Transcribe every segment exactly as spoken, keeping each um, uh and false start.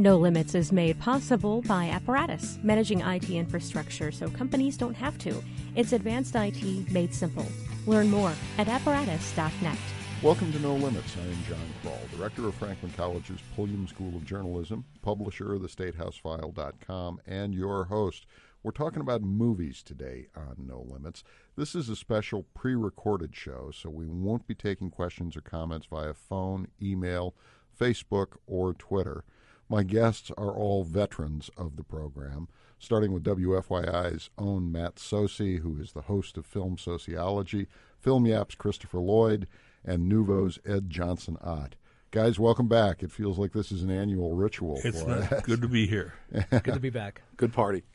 No Limits is made possible by Apparatus, managing I T infrastructure so companies don't have to. It's advanced I T made simple. Learn more at apparatus dot net. Welcome to No Limits. I am John Kroll, Director of Franklin College's Pulliam School of Journalism, publisher of the state house file dot com, and your host. We're talking about movies today on No Limits. This is a special pre-recorded show, so we won't be taking questions or comments via phone, email, Facebook, or Twitter. My guests are all veterans of the program, starting with W F Y I's own Matt Sosi, who is the host of Film Sociology, Film Yap's Christopher Lloyd, and Nuvo's Ed Johnson-Ott. Guys, welcome back. It feels like this is an annual ritual. It's for not us. Good to be here. Good to be back. Good party.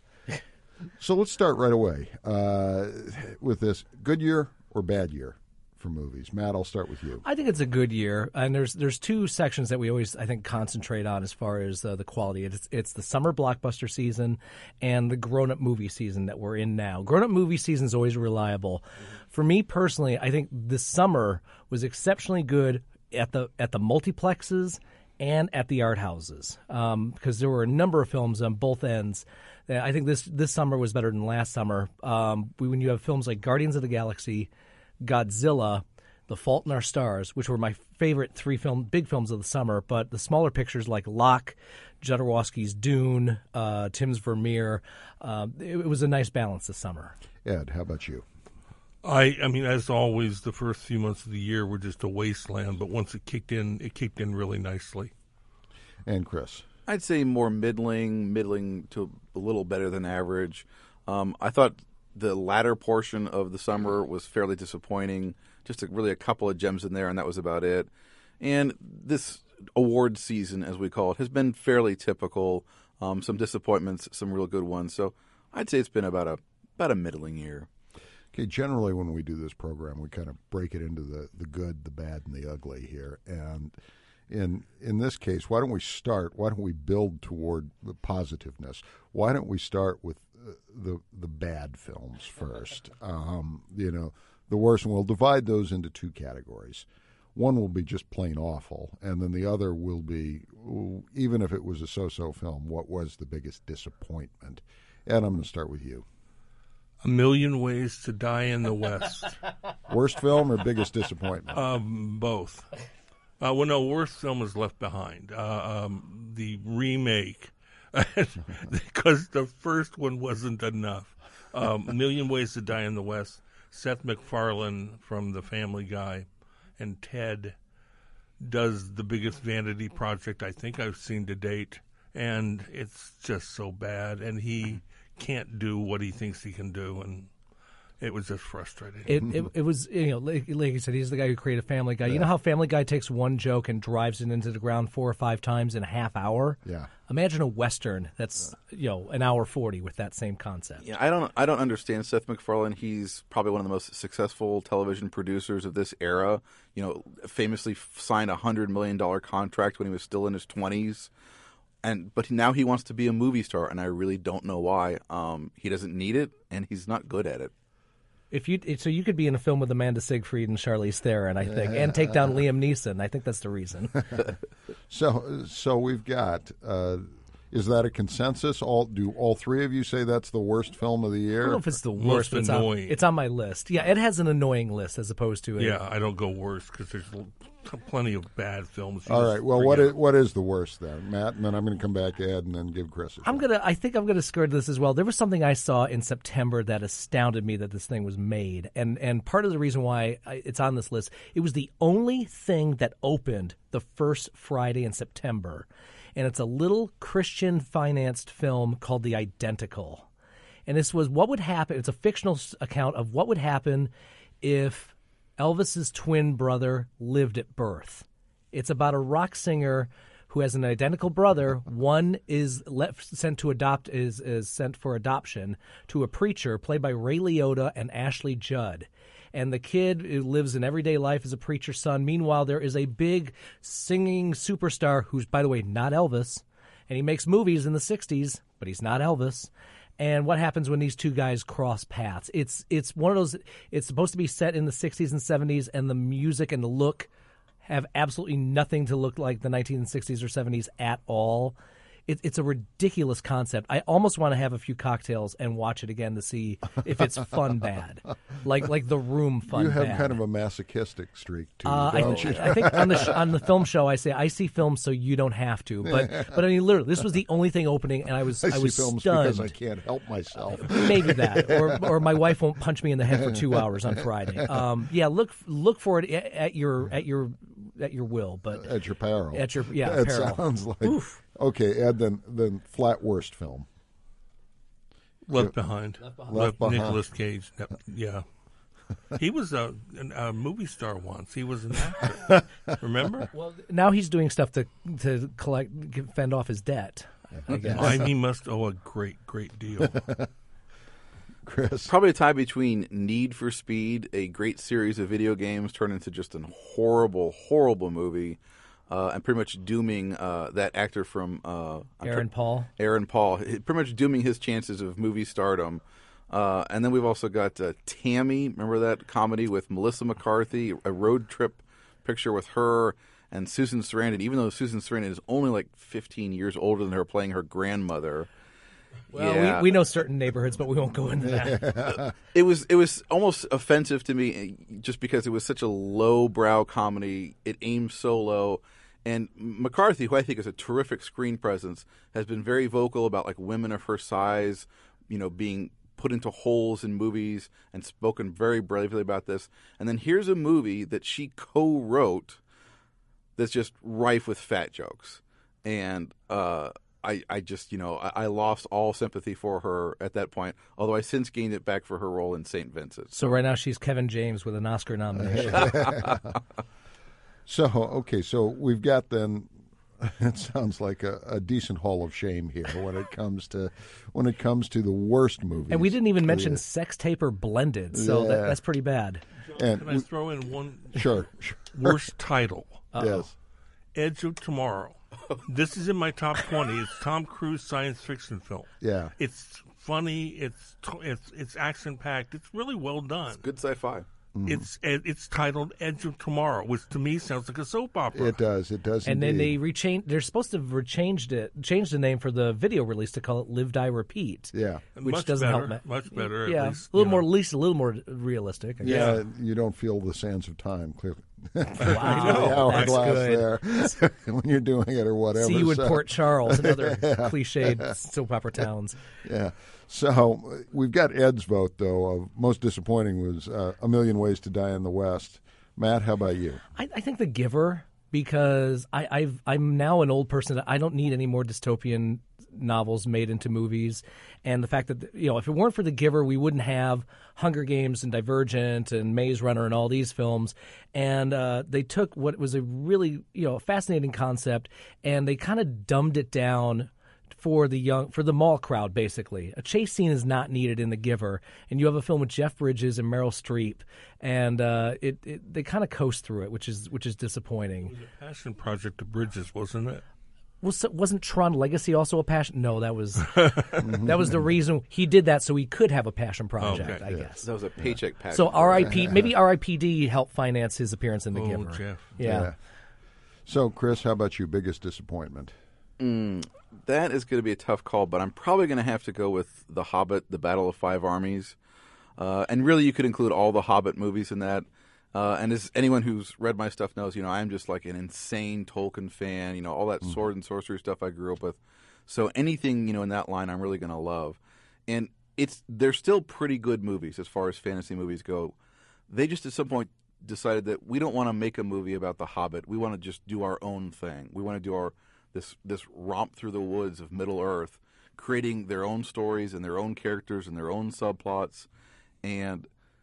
So let's start right away uh, with this. Good year or bad year for movies? Matt, I'll start with you. I think it's a good year, and there's there's two sections that we always, I think, concentrate on as far as uh, the quality. It's it's the summer blockbuster season and the grown-up movie season that we're in now. Grown-up movie season is always reliable. For me personally, I think this summer was exceptionally good at the at the multiplexes and at the art houses, um, because there were a number of films on both ends. I think this this summer was better than last summer. Um, when you have films like Guardians of the Galaxy, Godzilla, The Fault in Our Stars, which were my favorite three film big films of the summer, but the smaller pictures like Locke, Jodorowsky's Dune, uh, Tim's Vermeer, uh, it, it was a nice balance this summer. Ed, how about you? I, I mean, as always, the first few months of the year were just a wasteland, but once it kicked in, it kicked in really nicely. And Chris? I'd say more middling, middling to a little better than average. Um, I thought the latter portion of the summer was fairly disappointing. Just a, really a couple of gems in there, and that was about it. And this award season, as we call it, has been fairly typical. Um, some disappointments, some real good ones. So I'd say it's been about a about a middling year. Okay, generally when we do this program, we kind of break it into the, the good, the bad, and the ugly here. And in in this case, why don't we start, why don't we build toward the positiveness? Why don't we start with uh, the the bad films first? Um, you know, the worst, and we'll divide those into two categories. One will be just plain awful, and then the other will be, even if it was a so-so film, what was the biggest disappointment? Ed, I'm going to start with you. A Million Ways to Die in the West. Worst film or biggest disappointment? Um, both. Uh, well, no, worst film is Left Behind. Uh, um, the remake, because the first one wasn't enough. Um, A Million Ways to Die in the West. Seth MacFarlane from The Family Guy and Ted does the biggest vanity project I think I've seen to date, and it's just so bad. And he can't do what he thinks he can do, and it was just frustrating. It, it it was, you know, like, like you said, he's the guy who created Family Guy. Yeah. You know how Family Guy takes one joke and drives it into the ground four or five times in a half hour? Yeah. Imagine a Western that's, you know, an hour forty with that same concept. Yeah, I don't I don't understand Seth MacFarlane. He's probably one of the most successful television producers of this era. You know, famously signed a one hundred million dollars contract when he was still in his twenties. And but now he wants to be a movie star, and I really don't know why. Um, he doesn't need it, and he's not good at it. If you so you could be in a film with Amanda Seyfried and Charlize Theron, I think, and take down Liam Neeson. I think that's the reason. so so we've got. Uh, is that a consensus? All do all three of you say that's the worst film of the year? I don't know if it's the Most worst. But it's, on, annoying. it's on my list. Yeah, it has an annoying list as opposed to a, Yeah, I don't go worst because there's plenty of bad films. You All just right. Well, forget. what is what is the worst then, Matt? And then I'm going to come back to Ed and then give Chris a I'm shot. gonna. I think I'm gonna skirt this as well. There was something I saw in September that astounded me that this thing was made, and and part of the reason why I, it's on this list, it was the only thing that opened the first Friday in September, and it's a little Christian financed film called The Identical, and this was what would happen. It's a fictional account of what would happen if Elvis's twin brother lived at birth. It's about a rock singer who has an identical brother. One is left, sent to adopt is is sent for adoption to a preacher played by Ray Liotta and Ashley Judd. And the kid lives an everyday life as a preacher's son. Meanwhile, there is a big singing superstar who's, by the way, not Elvis. And he makes movies in the sixties, but he's not Elvis. And what happens when these two guys cross paths? It's it's one of those. It's supposed to be set in the sixties and seventies, and the music and the look have absolutely nothing to look like the nineteen sixties or seventies at all. it, it's a ridiculous concept. I almost want to have a few cocktails and watch it again to see if it's fun bad, like like The Room fun. You have bad. kind of a masochistic streak too, Uh, don't I, you? I think on the sh- on the film show, I say I see films so you don't have to. But but I mean, literally, this was the only thing opening, and I was I I, see was films stunned. because I can't help myself. Maybe that, or or my wife won't punch me in the head for two hours on Friday. Um, yeah, look look for it at, at your at your at your will, but At your peril. At your yeah It peril. sounds like okay. Ed, then then flat worst film. Left Behind. Left Behind. Left Behind. Nicolas Cage. Yep. Yeah. He was a, a movie star once. He was an actor. Remember? Well, now he's doing stuff to to collect fend off his debt. I guess. I, he must owe a great, great deal. Chris, Probably a tie between Need for Speed, a great series of video games turned into just a horrible, horrible movie, uh, and pretty much dooming uh, that actor from uh, Aaron Paul. Aaron Paul, pretty much dooming his chances of movie stardom. Uh, and then we've also got uh, Tammy. Remember that comedy with Melissa McCarthy, a road trip picture with her and Susan Sarandon. Even though Susan Sarandon is only like fifteen years older than her, playing her grandmother. Well, Yeah. we, we know certain neighborhoods, but we won't go into that. It was it was almost offensive to me, just because it was such a low-brow comedy. It aimed so low, and McCarthy, who I think is a terrific screen presence, has been very vocal about like women of her size, you know, being put into holes in movies, and spoken very bravely about this. And then here's a movie that she co-wrote that's just rife with fat jokes, and uh, I, I just, you know, I, I lost all sympathy for her at that point, although I since gained it back for her role in Saint Vincent. So right now she's Kevin James with an Oscar nomination. so okay, so we've got then. It sounds like a, a decent hall of shame here when it comes to when it comes to the worst movies. And we didn't even mention Yeah. Sex Tape or Blended, so Yeah. that, that's pretty bad. And Can I we- throw in one sure, sure. worst title? Yes. Edge of Tomorrow. This is in my top twenty. It's Tom Cruise science fiction film. Yeah. It's funny. It's it's it's action packed. It's really well done. Good sci-fi. It's it's titled Edge of Tomorrow, which to me sounds like a soap opera. It does. It does. And then they indeed. rechange. They're supposed to have rechanged it, changed the name for the video release to call it "Live, Die, Repeat." Yeah. which much doesn't better, help. ma- Much better. At Yeah, least, a little you more, know. at least a little more realistic. I guess. Yeah, you don't feel the sands of time clearly. Wow, the hourglass that's good. there when you're doing it or whatever. See you in so- Port Charles, another cliched soap opera towns. Yeah. So uh, we've got Ed's vote, though, of most disappointing was uh, A Million Ways to Die in the West. Matt, how about you? I, I think The Giver, because I, I've, I'm now an old person. I don't need any more dystopian novels made into movies. And the fact that, you know, if it weren't for The Giver, we wouldn't have Hunger Games and Divergent and Maze Runner and all these films. And uh, they took what was a really, you know, fascinating concept, and they kind of dumbed it down for the young, for the mall crowd, basically. A chase scene is not needed in The Giver, and you have a film with Jeff Bridges and Meryl Streep, and uh, it, it they kind of coast through it, which is which is disappointing. Passion project of Bridges, wasn't it? Was wasn't Tron Legacy also a passion? No, that was that was the reason he did that, so he could have a passion project, Okay, I yeah. guess. That was a paycheck package. So R I P maybe R I P D helped finance his appearance in The Oh, Giver. Jeff. Yeah. So, Chris, how about you? Biggest disappointment? That is going to be a tough call, but I'm probably going to have to go with The Hobbit, The Battle of Five Armies. Uh, and really, you could include all the Hobbit movies in that. Uh, and as anyone who's read my stuff knows, you know, I'm just like an insane Tolkien fan, you know, all that sword and sorcery stuff I grew up with. So anything, you know, in that line I'm really going to love. And it's they're still pretty good movies as far as fantasy movies go. They just at some point decided that we don't want to make a movie about The Hobbit. We want to just do our own thing. We want to do our this this romp through the woods of Middle Earth, creating their own stories and their own characters and their own subplots. And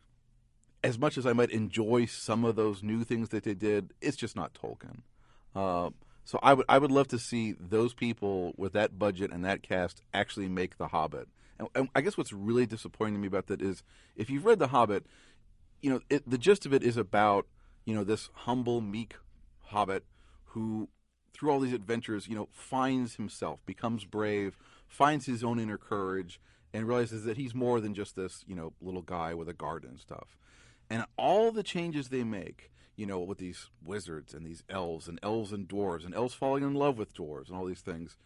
as much as I might enjoy some of those new things that they did, it's just not Tolkien. Uh, so I would I would love to see those people with that budget and that cast actually make The Hobbit. And, and I guess what's really disappointing to me about that is if you've read The Hobbit, you know it, the gist of it is about you know this humble, meek hobbit who, through all these adventures, you know finds himself, becomes brave, finds his own inner courage, and realizes that he's more than just this you know little guy with a garden and stuff. And all the changes they make, you know, with these wizards and these elves and elves and dwarves and elves falling in love with dwarves and all these things,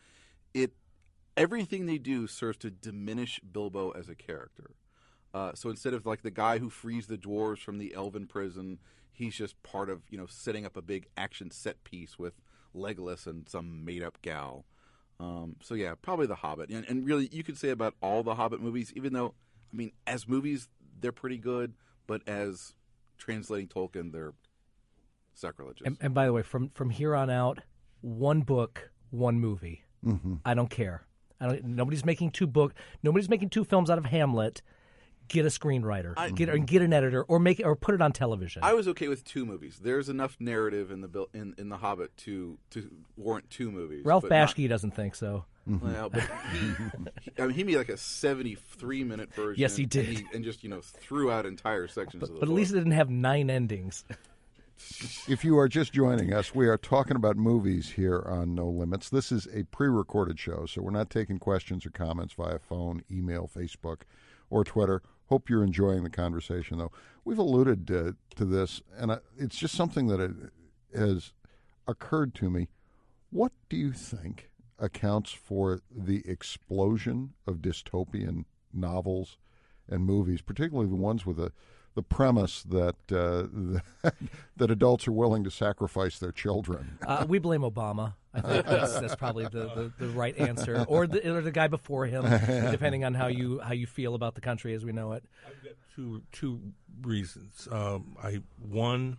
it everything they do serves to diminish Bilbo as a character. Uh, so instead of like the guy who frees the dwarves from the elven prison, he's just part of, you know, setting up a big action set piece with Legolas and some made up gal. Um, so yeah, probably The Hobbit. And, and really, you could say about all the Hobbit movies, even though, I mean, as movies, they're pretty good, but as translating Tolkien, they're sacrilegious. And, and by the way, from from here on out, one book, one movie. Mm-hmm. I don't care. I don't. Nobody's making two book. Nobody's making two films out of Hamlet. Get a screenwriter, I, get or get an editor, or make it, or put it on television. I was okay with two movies. There's enough narrative in the bil- in, in the Hobbit to to warrant two movies. Ralph but Bashki not, doesn't think so. Well, but he, he, I mean, he made like a seventy-three minute version. Yes, he did, and, he, and just you know threw out entire sections but, of the but book. at least it didn't have nine endings. If you are just joining us, we are talking about movies here on No Limits. This is a pre-recorded show, so we're not taking questions or comments via phone, email, Facebook, or Twitter. Hope you're enjoying the conversation, though. We've alluded to, to this, and I, it's just something that it, has occurred to me. What do you think accounts for the explosion of dystopian novels and movies, particularly the ones with a the premise that uh, that adults are willing to sacrifice their children? Uh, we blame Obama. I think that's, that's probably the, the, the right answer, or the, or the guy before him, depending on how you how you feel about the country as we know it. I've got two two reasons. Um, I one,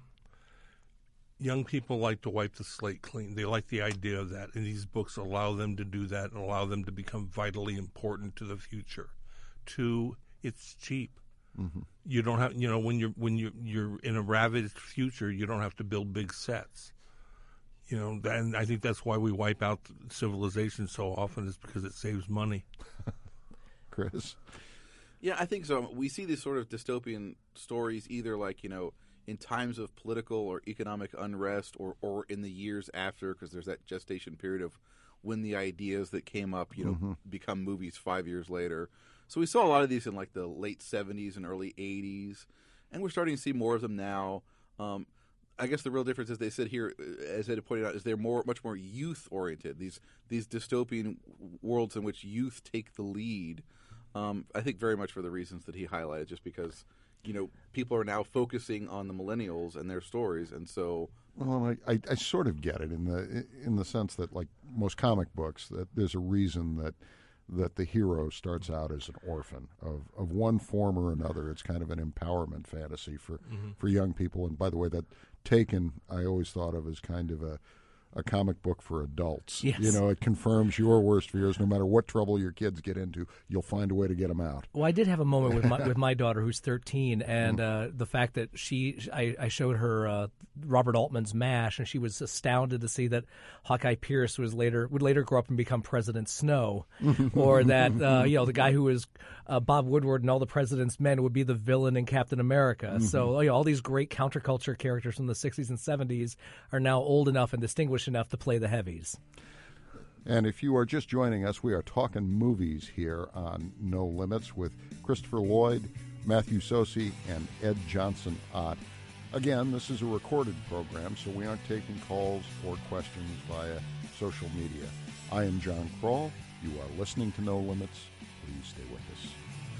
young people like to wipe the slate clean. They like the idea of that, and these books allow them to do that and allow them to become vitally important to the future. Two, it's cheap. Mm-hmm. You don't have, you know, when you're when you you're in a ravaged future, you don't have to build big sets. You know, and I think that's why we wipe out civilization so often, is because it saves money. Chris? Yeah, I think so. We see these sort of dystopian stories either like, you know, in times of political or economic unrest, or, or in the years after, because there's that gestation period of when the ideas that came up, you know, mm-hmm. become movies five years later. So we saw a lot of these in like the late seventies and early eighties, and we're starting to see more of them now. Um, I guess the real difference, as they said here, as Ed pointed out, is they're more, much more youth-oriented. These these dystopian worlds in which youth take the lead. Um, I think very much for the reasons that he highlighted, just because, you know, people are now focusing on the millennials and their stories, and so. Well, I, I, I sort of get it in the in the sense that, like most comic books, that there's a reason that that the hero starts out as an orphan of, of one form or another. It's kind of an empowerment fantasy for, mm-hmm. for young people. And by the way, that Taken, I always thought of as kind of a, a comic book for adults. Yes. You know, it confirms your worst fears. No matter what trouble your kids get into, you'll find a way to get them out. Well, I did have a moment with my with my daughter, who's thirteen, and uh, the fact that she, I, I showed her uh, Robert Altman's MASH, and she was astounded to see that Hawkeye Pierce was later would later grow up and become President Snow, or that uh, you know the guy who was uh, Bob Woodward and All the President's Men would be the villain in Captain America. Mm-hmm. So you know, all these great counterculture characters from the sixties and seventies are now old enough and distinguished enough to play the heavies. And if you are just joining us, we are talking movies here on No Limits with Christopher Lloyd, Matthew Sosi, and Ed Johnson Ott. Again, this is a recorded program, so we aren't taking calls or questions via social media. I am John Kroll. You are listening to No Limits. Please stay with us.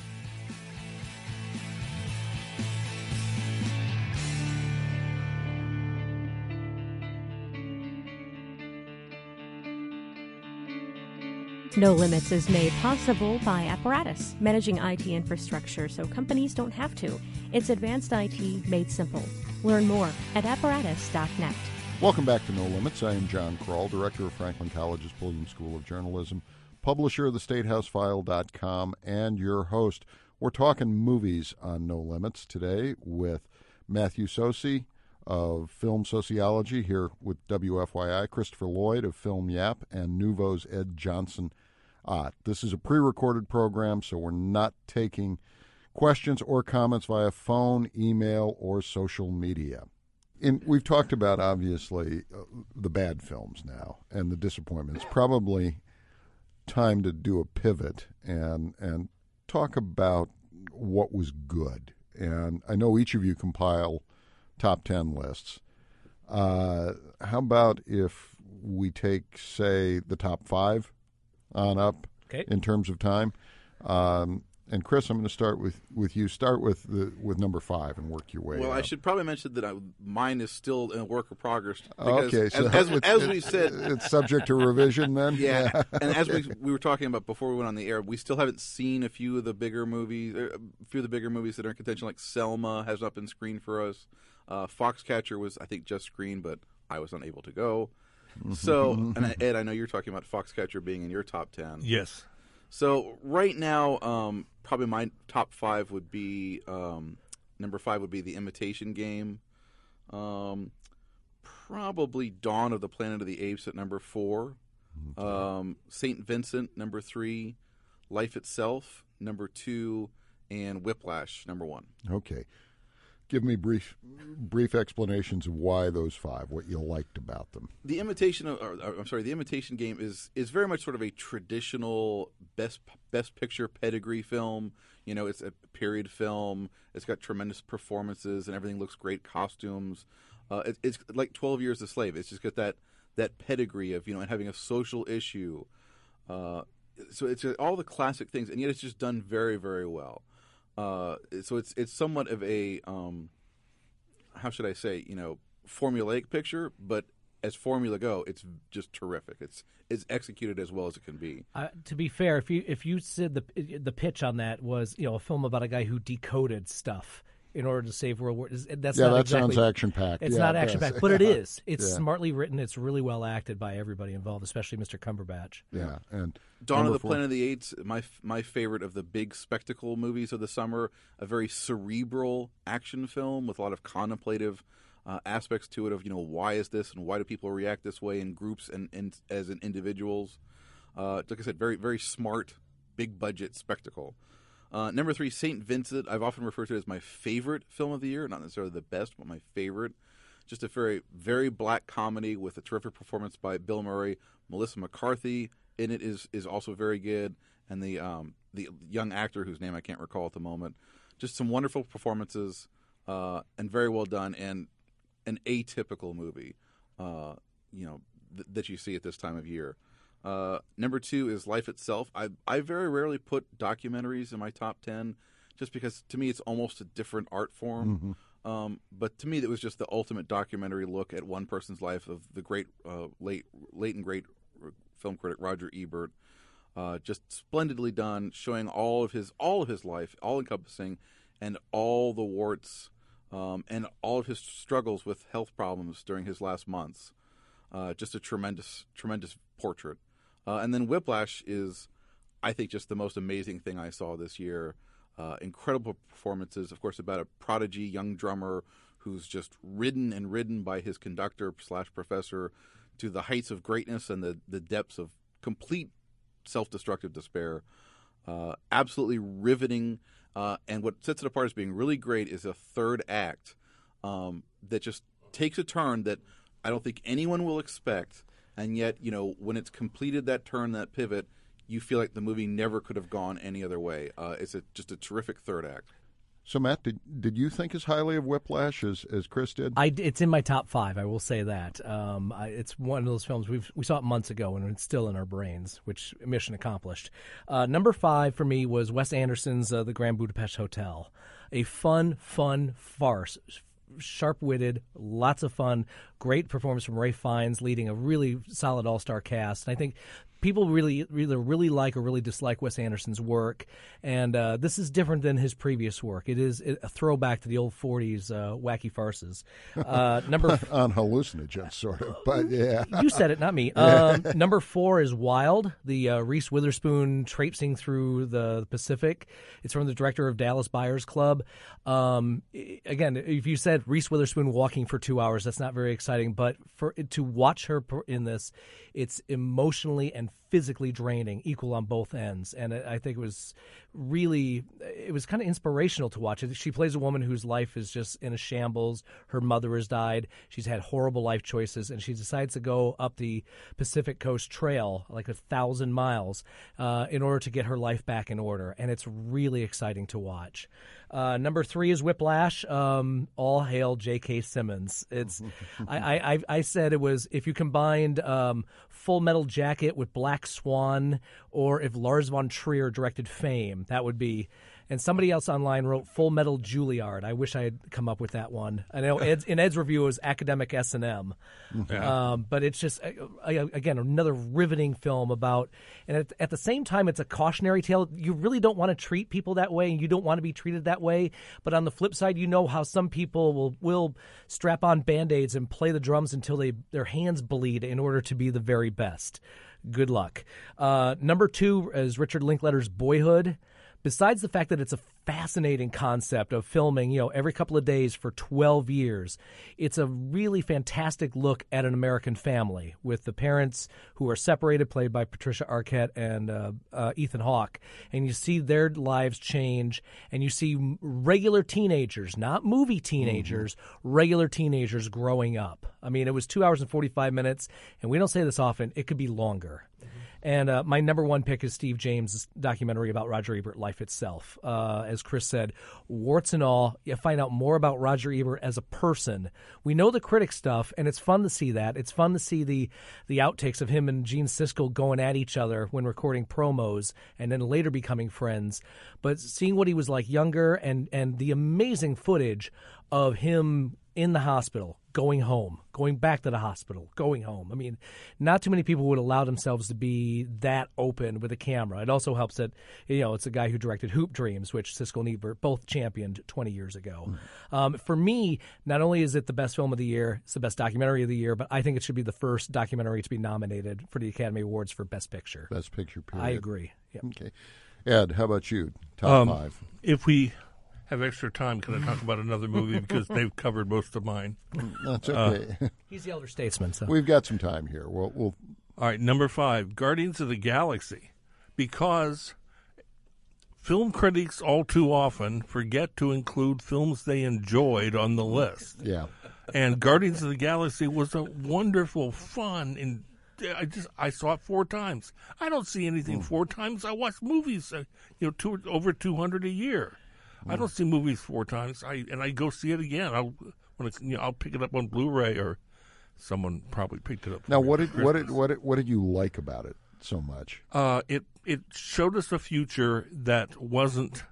No Limits is made possible by Apparatus, managing I T infrastructure so companies don't have to. It's advanced I T made simple. Learn more at apparatus dot net. Welcome back to No Limits. I am John Kroll, director of Franklin College's Pulliam School of Journalism, publisher of the state house file dot com, and your host. We're talking movies on No Limits today with Matthew Sosi of Film Sociology, here with W F Y I, Christopher Lloyd of Film Yap, and Nouveau's Ed Johnson Ott. This is a pre-recorded program, so we're not taking questions or comments via phone, email, or social media. And we've talked about, obviously, uh, the bad films now and the disappointments. Probably time to do a pivot and and talk about what was good. And I know each of you compile top ten lists. Uh, how about if we take, say, the top five on up Okay. in terms of time. Um, and Chris, I'm going to start with, with you. Start with the with number five and work your way. Well, up. I should probably mention that I, mine is still in a work of progress. Because Okay, so as, as, it's, as it- we said, it's subject to revision then. yeah, and as we we were talking about before we went on the air, we still haven't seen a few of the bigger movies, er, a few of the bigger movies that are in contention, like Selma has not been screened for us. Uh, Foxcatcher was, I think, just screened, but I was unable to go. So, and Ed, I know you're talking about Foxcatcher being in your top ten. Yes. So right now, um, probably my top five would be um, number five would be The Imitation Game. Um, probably Dawn of the Planet of the Apes at number four. Um, Saint Vincent number three. Life Itself number two, and Whiplash number one. Okay. Give me brief brief explanations of why those five, what you liked about them. The imitation, of, or, or, I'm sorry, the Imitation Game is is very much sort of a traditional best best picture pedigree film. You know, it's a period film. It's got tremendous performances, and everything looks great. Costumes. Uh, it, it's like twelve Years a Slave. It's just got that that pedigree of, you know, and having a social issue. Uh, so it's uh, all the classic things, and yet it's just done very very well. Uh, so it's it's somewhat of a um, how should I say, you know, formulaic picture, but as formula go, it's just terrific. It's it's executed as well as it can be. Uh, to be fair, if you if you said the the pitch on that was, you know, a film about a guy who decoded stuff in order to save World War, that's yeah, not that exactly, sounds action packed. It's yeah, not it action does. packed, but it is. It's Yeah. smartly written. It's really well acted by everybody involved, especially Mister Cumberbatch. Yeah, and Dawn of number the four. Planet of the Apes, my my favorite of the big spectacle movies of the summer. A very cerebral action film with a lot of contemplative uh, aspects to it. Of, you know, why is this and why do people react this way in groups and, and as in individuals. Uh, like I said, very very smart, big budget spectacle. Uh, number three, Saint Vincent. I've often referred to it as my favorite film of the year. Not necessarily the best, but my favorite. Just a very, very black comedy with a terrific performance by Bill Murray. Melissa McCarthy in it is is also very good, and the um, the young actor whose name I can't recall at the moment. Just some wonderful performances, uh, and very well done, and an atypical movie, uh, you know, th- that you see at this time of year. Uh, number two is Life Itself. I I very rarely put documentaries in my top ten, just because to me it's almost a different art form. Mhm. Um, but to me, that was just the ultimate documentary look at one person's life of the great, uh, late, late and great film critic Roger Ebert. Uh, just splendidly done, showing all of his all of his life, all encompassing, and all the warts um, and all of his struggles with health problems during his last months. Uh, just a tremendous, tremendous portrait. Uh, and then Whiplash is, I think, just the most amazing thing I saw this year. Uh, incredible performances, of course, about a prodigy young drummer who's just ridden and ridden by his conductor slash professor to the heights of greatness and the, the depths of complete self-destructive despair. Uh, absolutely riveting. Uh, and what sets it apart as being really great is a third act um, that just takes a turn that I don't think anyone will expect. And yet, you know, when it's completed that turn, that pivot, you feel like the movie never could have gone any other way. Uh, it's a, just a terrific third act. So, Matt, did did you think as highly of Whiplash as, as Chris did? I, it's in my top five. I will say that. Um, I, it's one of those films we've we saw it months ago, and it's still in our brains. Which mission accomplished. Uh, number five for me was Wes Anderson's uh, The Grand Budapest Hotel, a fun, fun farce. Sharp-witted, lots of fun, great performance from Ralph Fiennes, leading a really solid all-star cast. And I think people really, really, really like or really dislike Wes Anderson's work, and uh, this is different than his previous work. It is a throwback to the old forties uh, wacky farces. Uh, number f- on hallucinogens, sort of, but yeah. You said it, not me. Um, number four is Wild, the uh, Reese Witherspoon traipsing through the Pacific. It's from the director of Dallas Buyers Club. Um, again, if you said Reese Witherspoon walking for two hours, that's not very exciting. But for to watch her in this, it's emotionally and physically draining, equal on both ends. And I think it was really, it was kind of inspirational to watch it. She plays a woman whose life is just in a shambles. Her mother has died. She's had horrible life choices, and she decides to go up the Pacific Coast Trail, like a thousand miles, uh, in order to get her life back in order. And it's really exciting to watch. Uh, number three is Whiplash. Um, all hail J K. Simmons. It's I, I I said it was if you combined um, Full Metal Jacket with Black Swan, or if Lars von Trier directed Fame, that would be. And somebody else online wrote Full Metal Juilliard. I wish I had come up with that one. I know Ed's, in Ed's review it was Academic S and M. Yeah. Um, but it's just, again, another riveting film about, and at, at the same time, it's a cautionary tale. You really don't want to treat people that way, and you don't want to be treated that way. But on the flip side, you know how some people will, will strap on Band-Aids and play the drums until they their hands bleed in order to be the very best. Good luck. Uh, number two is Richard Linklater's Boyhood. Besides the fact that it's a fascinating concept of filming, you know, every couple of days for twelve years, it's a really fantastic look at an American family with the parents who are separated, played by Patricia Arquette and uh, uh, Ethan Hawke. And you see their lives change, and you see regular teenagers, not movie teenagers, mm-hmm. regular teenagers growing up. I mean, it was two hours and forty-five minutes, and we don't say this often, it could be longer. And uh, my number one pick is Steve James' documentary about Roger Ebert, Life Itself. Uh, as Chris said, warts and all, you find out more about Roger Ebert as a person. We know the critic stuff, and it's fun to see that. It's fun to see the the outtakes of him and Gene Siskel going at each other when recording promos and then later becoming friends. But seeing what he was like younger and, and the amazing footage of him in the hospital, going home, going back to the hospital, going home. I mean, not too many people would allow themselves to be that open with a camera. It also helps that, you know, it's a guy who directed Hoop Dreams, which Siskel and Ebert both championed twenty years ago. Mm. Um, for me, not only is it the best film of the year, it's the best documentary of the year, but I think it should be the first documentary to be nominated for the Academy Awards for Best Picture. Best Picture, period. I agree. Yep. Okay. Ed, how about you? Top um, five. If we have extra time, can I talk about another movie because they've covered most of mine? That's okay. Uh, He's the elder statesman, so we've got some time here. We'll, we'll. All right, number five, Guardians of the Galaxy, because film critics all too often forget to include films they enjoyed on the list. Yeah, and Guardians of the Galaxy was a wonderful, fun, and I just I saw it four times. I don't see anything mm. four times. I watch movies, uh, you know, two, over two hundred a year. I don't see movies four times. I and I go see it again. I'll when it's, you know, I'll pick it up on Blu-ray, or someone probably picked it up. Now, what did what did what did what did you like about it so much? Uh, it it showed us a future that wasn't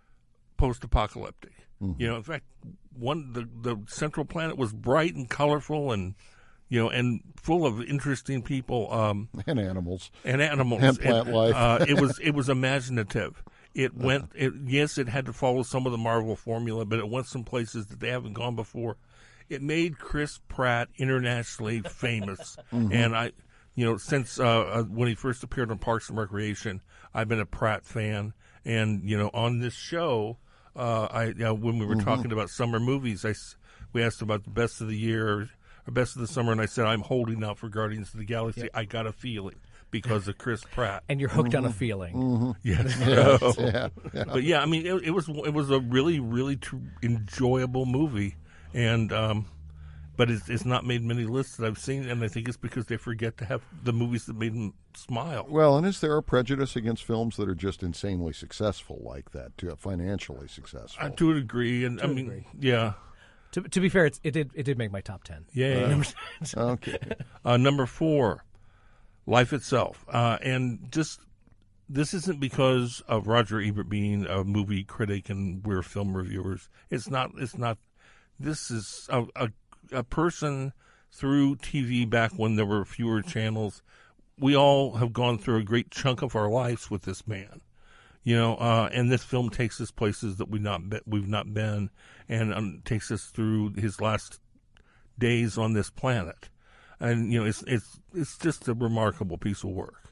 post-apocalyptic. Mm-hmm. You know, in fact, one the the central planet was bright and colorful, and you know, and full of interesting people um, and animals and animals and plant and, life. uh, it was it was imaginative. It went. It, yes, it had to follow some of the Marvel formula, but it went some places that they haven't gone before. It made Chris Pratt internationally famous, mm-hmm. and I, you know, since uh, uh, when he first appeared on Parks and Recreation, I've been a Pratt fan, and you know, on this show, uh, I uh, when we were mm-hmm. talking about summer movies, I we asked about the best of the year or best of the summer, and I said I'm holding out for Guardians of the Galaxy. Yep. I got a feeling. Because of Chris Pratt, and you're hooked mm-hmm. on a feeling. Mm-hmm. Yes, yes. yeah, yeah. But yeah, I mean, it, it was it was a really really tr- enjoyable movie, and um, but it's, it's not made many lists that I've seen, and I think it's because they forget to have the movies that made them smile. Well, and is there a prejudice against films that are just insanely successful like that, too, financially successful? I to a degree, and to I mean, degree. yeah. To, to be fair, it's, it did it did make my top ten. Yeah. Uh, okay. Uh, number four. Life Itself. Uh, and just, this isn't because of Roger Ebert being a movie critic and we're film reviewers. It's not, it's not, this is a, a, a person through T V back when there were fewer channels. We all have gone through a great chunk of our lives with this man. You know, uh, and this film takes us places that we've not been, we've not been and um, takes us through his last days on this planet. And, you know, it's it's it's just a remarkable piece of work.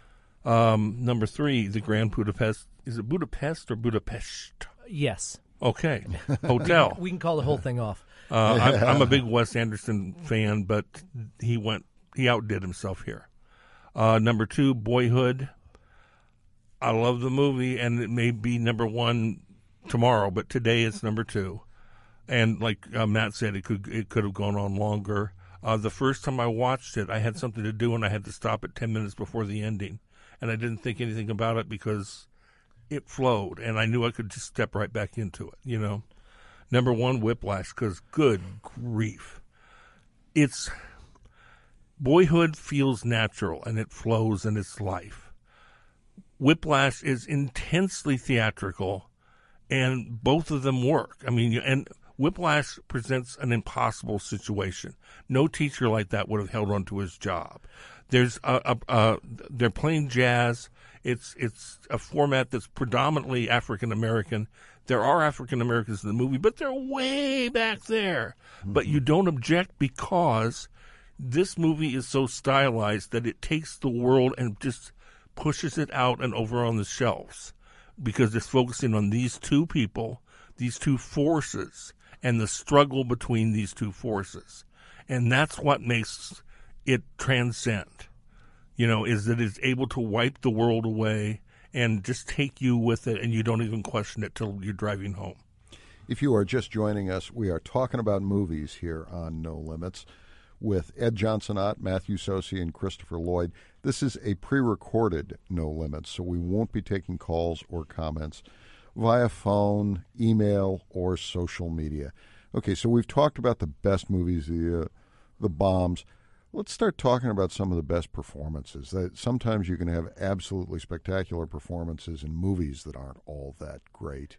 Um, number three, the Grand Budapest. Is it Budapest or Budapest? Yes. Okay. Hotel. we, can, we can call the whole thing off. Uh, I'm, I'm a big Wes Anderson fan, but he went he outdid himself here. Uh, number two, Boyhood. I love the movie, and it may be number one tomorrow, but today it's number two. And like uh, Matt said, it could it could have gone on longer. Uh, the first time I watched it, I had something to do, and I had to stop at ten minutes before the ending. And I didn't think anything about it because it flowed, and I knew I could just step right back into it, you know. Number one, Whiplash, because good grief. It's, Boyhood feels natural, and it flows, and it's life. Whiplash is intensely theatrical, and both of them work. I mean, and Whiplash presents an impossible situation. No teacher like that would have held on to his job. There's a, a, a they're playing jazz. It's it's a format that's predominantly African American. There are African Americans in the movie, but they're way back there. Mm-hmm. But you don't object because this movie is so stylized that it takes the world and just pushes it out and over on the shelves because it's focusing on these two people, these two forces, and the struggle between these two forces. And that's what makes it transcend, you know, is that it's able to wipe the world away and just take you with it, and you don't even question it till you're driving home. If you are just joining us, we are talking about movies here on No Limits with Ed Johnsonott, Matthew Sosi, and Christopher Lloyd. This is a pre-recorded No Limits, so we won't be taking calls or comments via phone, email, or social media. Okay, so we've talked about the best movies, the uh, the bombs. Let's start talking about some of the best performances. That sometimes you can have absolutely spectacular performances in movies that aren't all that great.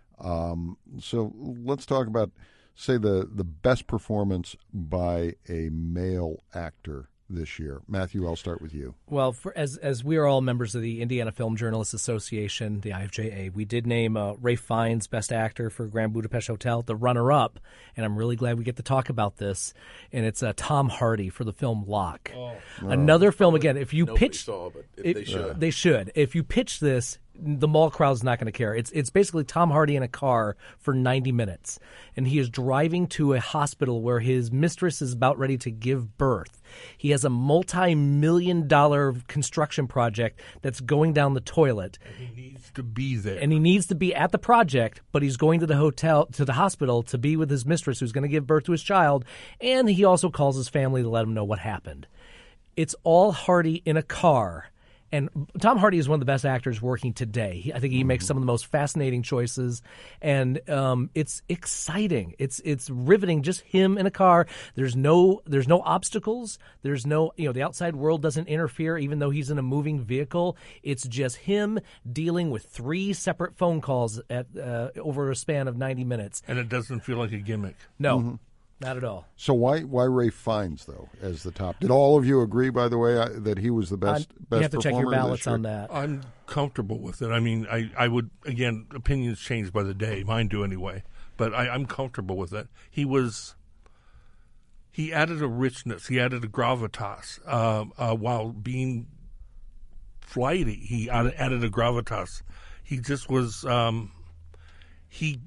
Um, so let's talk about, say, the, the best performance by a male actor this year. Matthew, I'll start with you. Well, for, as as we are all members of the Indiana Film Journalists Association, the I F J A, we did name uh, Ralph Fiennes Best Actor for Grand Budapest Hotel, the runner-up, and I'm really glad we get to talk about this. And it's uh, Tom Hardy for the film Locke. Oh. Another film, again, if you Nobody pitch... saw, but if it, they should. Uh, they should. If you pitch this, the mall crowd's not going to care. It's it's basically Tom Hardy in a car for ninety minutes, and he is driving to a hospital where his mistress is about ready to give birth. He has a multi-million dollar construction project that's going down the toilet. And he needs to be there. And he needs to be at the project, but he's going to the hotel, to the hospital to be with his mistress who's going to give birth to his child, and he also calls his family to let him know what happened. It's all Hardy in a car. And Tom Hardy is one of the best actors working today. He, I think he makes some of the most fascinating choices, and um, it's exciting. It's it's riveting. Just him in a car. There's no there's no obstacles. There's no you know the outside world doesn't interfere, even though he's in a moving vehicle. It's just him dealing with three separate phone calls at uh, over a span of ninety minutes. And it doesn't feel like a gimmick. No. Mm-hmm. Not at all. So why why Ralph Fiennes though as the top? Did all of you agree, by the way, I, that he was the best? I'm, best you have to check your performer ballots this year? on that. I'm comfortable with it. I mean, I, I would, again, opinions change by the day. Mine do anyway. But I, I'm comfortable with it. He was, he added a richness. He added a gravitas. Uh, uh, while being flighty, he added, added a gravitas. He just was, um, he...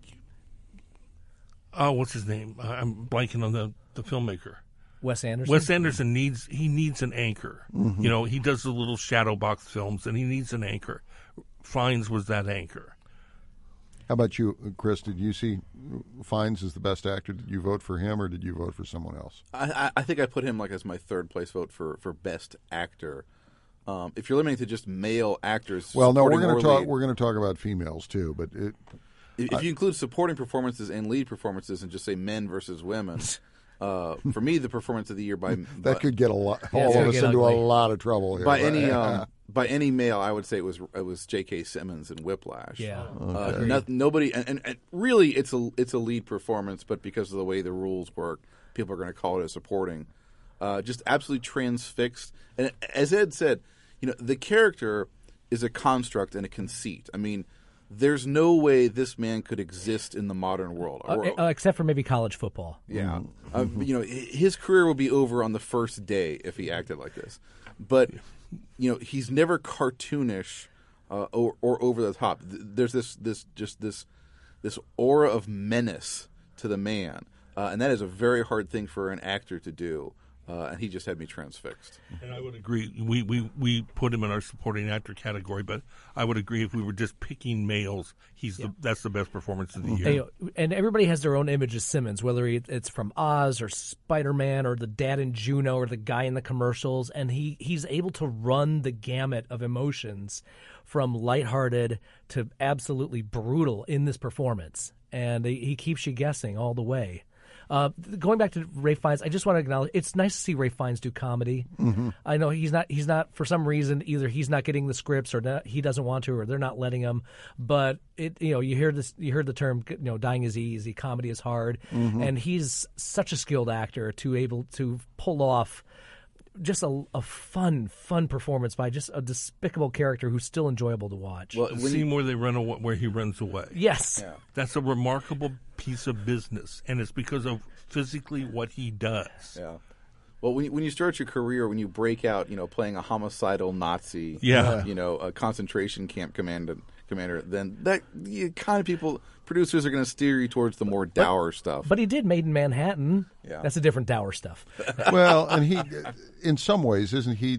Oh, what's his name? I'm blanking on the, the filmmaker. Wes Anderson? Wes Anderson needs he needs an anchor. Mm-hmm. You know, he does the little shadow box films, and he needs an anchor. Fiennes was that anchor. How about you, Chris? Did you see Fiennes as the best actor? Did you vote for him, or did you vote for someone else? I, I think I put him like as my third place vote for, for best actor. Um, if you're limiting to just male actors, well, no, we're going to talk. Lead, we're going to talk about females too, but. It, If, if you include supporting performances and lead performances and just say men versus women, uh, for me, the performance of the year by that by, could get a lot, Yeah, all of us into ugly. a lot of trouble here. by any um, by any male, I would say it was it was J K. Simmons in Whiplash. Yeah. Uh, no, nobody, and, and, and really, it's a it's a lead performance, but because of the way the rules work, people are going to call it a supporting. Uh, just absolutely transfixed, and as Ed said, you know, the character is a construct and a conceit. I mean. There's no way this man could exist in the modern world, or, Uh, uh, except for maybe college football. yeah. Mm-hmm. Uh, you know, his career would be over on the first day if he acted like this. But you know, he's never cartoonish uh, or, or over the top. There's this this just this this aura of menace to the man, uh, and that is a very hard thing for an actor to do. uh, and he just had me transfixed. And I would agree. We, we, we put him in our supporting actor category, but I would agree if we were just picking males, he's the, that's the best performance of the year. And, and everybody has their own image of Simmons, whether it's from Oz or Spider-Man or the dad in Juno or the guy in the commercials, and he, he's able to run the gamut of emotions from lighthearted to absolutely brutal in this performance, and he, he keeps you guessing all the way. Uh, going back to Ralph Fiennes, I just want to acknowledge it's nice to see Ralph Fiennes do comedy. Mm-hmm. I know he's not he's not for some reason either he's not getting the scripts or not, he doesn't want to or they're not letting him. But it you know you hear this you heard the term you know dying is easy, comedy is hard, mm-hmm. and he's such a skilled actor to able to pull off just a, a fun, fun performance by just a despicable character who's still enjoyable to watch. Well, the scene where they run away, where he runs away. Yes, yeah. That's a remarkable piece of business, and it's because of physically what he does. Yeah. Well, when you, when you start your career, when you break out, you know, playing a homicidal Nazi, yeah. you know, a concentration camp commander, commander, then that you kind of people, producers are going to steer you towards the more dour but, stuff. But he did Made in Manhattan. Yeah. That's a different dour stuff. Well, and he, in some ways, isn't he?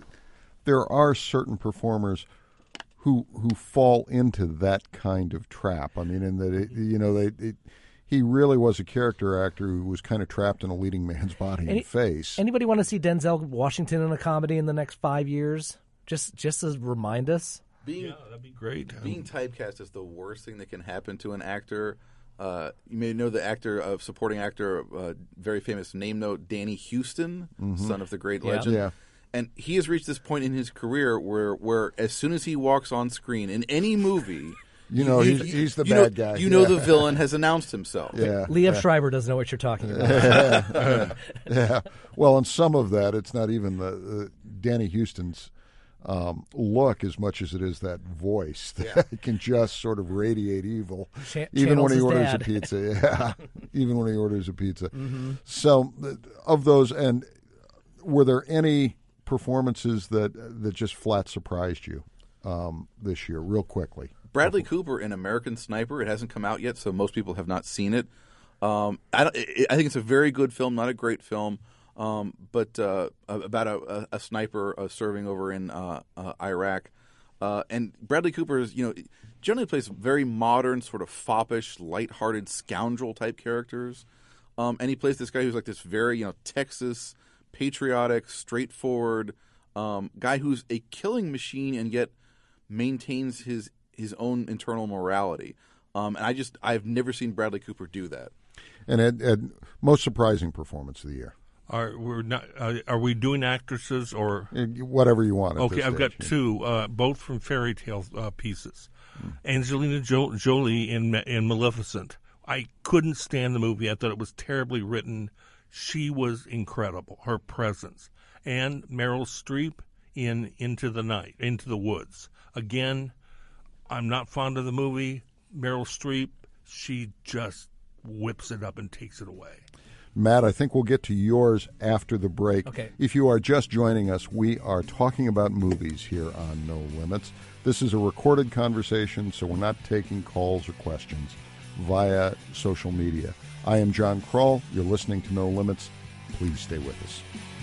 There are certain performers who who fall into that kind of trap. I mean, in that it, you know they. It, He really was a character actor who was kind of trapped in a leading man's body Any, and face. Anybody want to see Denzel Washington in a comedy in the next five years? Just just to remind us? Being, yeah, that'd be great. Being typecast is the worst thing that can happen to an actor. Uh, you may know the actor of supporting actor, uh, very famous name note, Danny Houston, mm-hmm. son of the great yeah. legend. Yeah. And he has reached this point in his career where, where as soon as he walks on screen in any movie... You know, you, he's, he's the you bad know, guy. You know yeah. the villain has announced himself. Yeah, Liev yeah. Schreiber doesn't know what you're talking about. yeah. yeah. Well, and some of that, it's not even the uh, Danny Houston's um, look as much as it is that voice that yeah. can just sort of radiate evil, Ch- even when he his orders dad. a pizza. Yeah, even when he orders a pizza. Mm-hmm. So, of those, and were there any performances that that just flat surprised you um, this year, real quickly? Bradley Cooper in American Sniper. It hasn't come out yet, so most people have not seen it. Um, I, don't, it, I think it's a very good film, not a great film, um, but uh, about a, a sniper uh, serving over in uh, uh, Iraq. Uh, and Bradley Cooper is, you know, generally plays very modern, sort of foppish, lighthearted scoundrel type characters. Um, and he plays this guy who's like this very, you know, Texas, patriotic, straightforward um, guy who's a killing machine and yet maintains his his own internal morality. Um, and I just, I've never seen Bradley Cooper do that. And Ed, Ed, most surprising performance of the year? Are we're not? Uh, are we doing actresses or whatever you want? At okay, this I've got stage. two, uh, both from fairy tale uh, pieces. Hmm. Angelina jo- Jolie in in Maleficent. I couldn't stand the movie. I thought it was terribly written. She was incredible. Her presence, and Meryl Streep in Into the Night, Into the Woods. Again, I'm not fond of the movie. Meryl Streep, she just whips it up and takes it away. Matt, I think we'll get to yours after the break. Okay. If you are just joining us, we are talking about movies here on No Limits. This is a recorded conversation, so we're not taking calls or questions via social media. I am John Kroll. You're listening to No Limits. Please stay with us.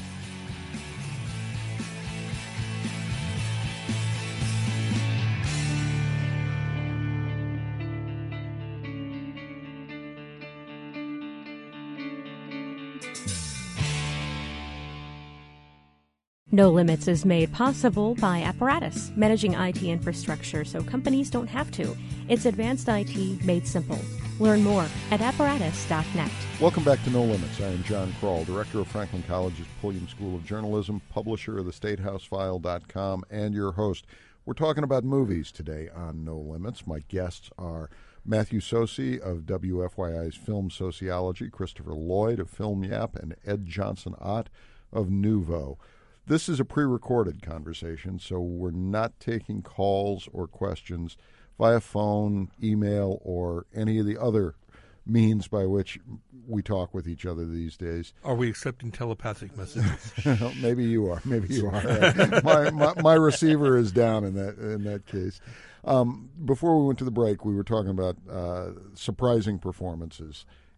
No Limits is made possible by Apparatus, managing I T infrastructure so companies don't have to. It's advanced I T made simple. Learn more at apparatus dot net. Welcome back to No Limits. I am John Kroll, director of Franklin College's Pulliam School of Journalism, publisher of the state house file dot com, and your host. We're talking about movies today on No Limits. My guests are Matthew Sosi of W F Y I's Film Sociology, Christopher Lloyd of Film Yap, and Ed Johnson-Ott of Nuvo. This is a pre-recorded conversation, so we're not taking calls or questions via phone, email, or any of the other means by which we talk with each other these days. Are we accepting telepathic messages? Maybe you are. Maybe you are. my, my my receiver is down in that in that case. Um, before we went to the break, we were talking about uh, surprising performances.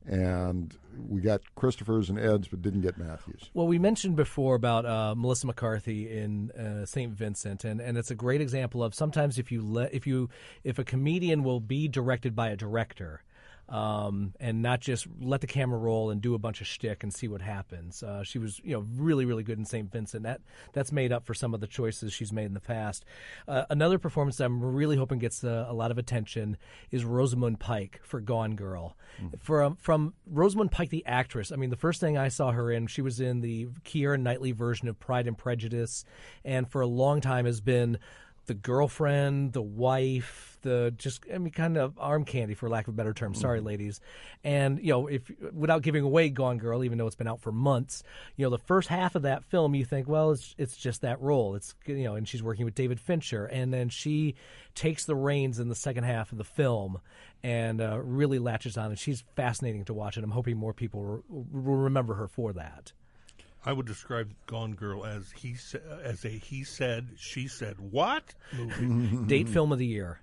And we got Christopher's and Ed's, but didn't get Matthew's. Well, we mentioned before about uh, Melissa McCarthy in uh, Saint Vincent, and, and it's a great example of sometimes if you let if you if a comedian will be directed by a director. Um, and not just let the camera roll and do a bunch of shtick and see what happens. Uh, she was, you know, really, really good in Saint Vincent. That that's made up for some of the choices she's made in the past. Uh, another performance that I'm really hoping gets uh, a lot of attention is Rosamund Pike for Gone Girl. Mm. From from Rosamund Pike, the actress. I mean, the first thing I saw her in, she was in the Keira Knightley version of Pride and Prejudice, and for a long time has been the girlfriend, the wife, the just I mean kind of arm candy for lack of a better term. Sorry, mm-hmm. ladies. And you know, if without giving away Gone Girl, even though it's been out for months, you know, the first half of that film, you think, well, it's it's just that role. It's you know, and she's working with David Fincher, and then she takes the reins in the second half of the film and uh, really latches on, and she's fascinating to watch. And I'm hoping more people re- will remember her for that. I would describe Gone Girl as he sa- as a he said, she said, what movie? Date film of the year.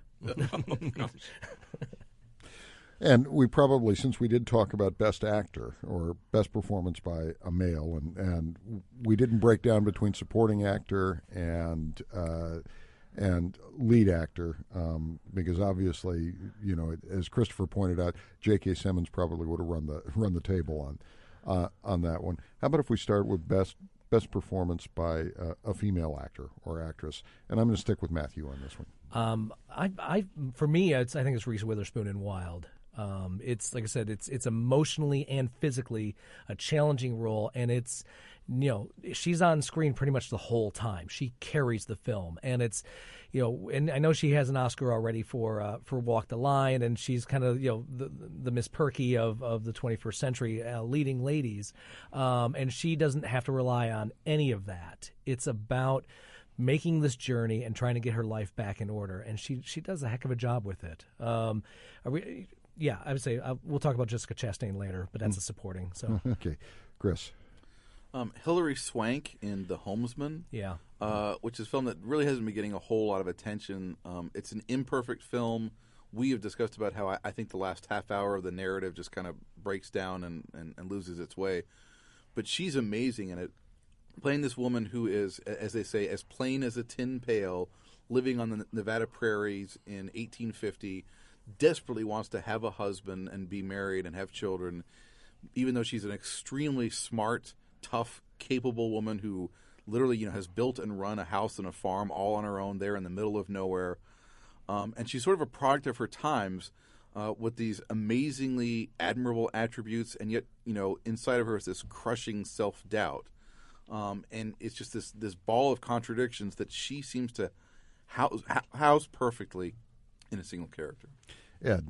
And we probably, since we did talk about Best Actor or Best Performance by a Male, and, and we didn't break down between Supporting Actor and uh, and Lead Actor, um, because obviously, you know, as Christopher pointed out, J K. Simmons probably would have run the run the table on. Uh, on that one. How about if we start with best best performance by uh, a female actor or actress? And I'm going to stick with Matthew on this one. Um, I, I, for me, it's, I think it's Reese Witherspoon in Wild. Um, it's like I said, it's it's emotionally and physically a challenging role, and it's you know she's on screen pretty much the whole time. She carries the film, and it's you know, and I know she has an Oscar already for uh, for Walk the Line, and she's kind of you know the the Miss Perky of, of the twenty-first century, uh, leading ladies, um, and she doesn't have to rely on any of that. It's about making this journey and trying to get her life back in order, and she she does a heck of a job with it. Um, are we? Yeah, I would say uh, we'll talk about Jessica Chastain later, but that's a supporting. So okay, Chris. Um, Hilary Swank in The Homesman, yeah, uh, which is a film that really hasn't been getting a whole lot of attention. Um, it's an imperfect film. We have discussed about how I, I think the last half hour of the narrative just kind of breaks down and, and, and loses its way. But she's amazing in it, playing this woman who is, as they say, as plain as a tin pail, living on the Nevada prairies in eighteen fifty, desperately wants to have a husband and be married and have children, even though she's an extremely smart, tough, capable woman who literally, you know, has built and run a house and a farm all on her own there in the middle of nowhere. Um, and she's sort of a product of her times uh, with these amazingly admirable attributes, and yet, you know, inside of her is this crushing self-doubt. Um, and it's just this, this ball of contradictions that she seems to house, house perfectly in a single character. Ed.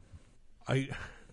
I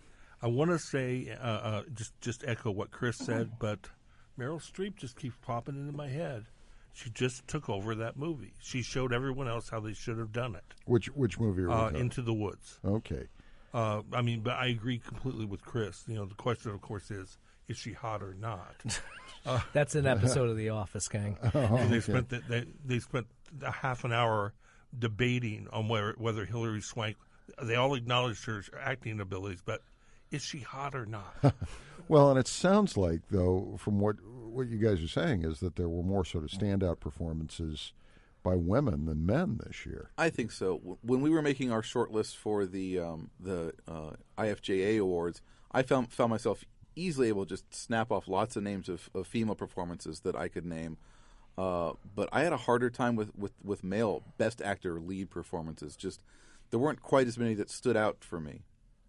I want to say, uh, uh, just, just echo what Chris said, but Meryl Streep just keeps popping into my head. She just took over that movie. She showed everyone else how they should have done it. Which which movie are we uh, talking? Into the Woods. Okay. Uh, I mean, but I agree completely with Chris. You know, the question, of course, is, is she hot or not? Uh, That's an episode of The Office, gang. Oh, and they okay. spent the, they they spent a half an hour debating on whether whether Hilary Swank. They all acknowledged her acting abilities, but is she hot or not? Well, and it sounds like, though, from what what you guys are saying, is that there were more sort of standout performances by women than men this year. I think so. When we were making our short list for the um, the uh, I F J A awards, I found found myself easily able to just snap off lots of names of, of female performances that I could name. Uh, but I had a harder time with, with, with male best actor lead performances. Just there weren't quite as many that stood out for me.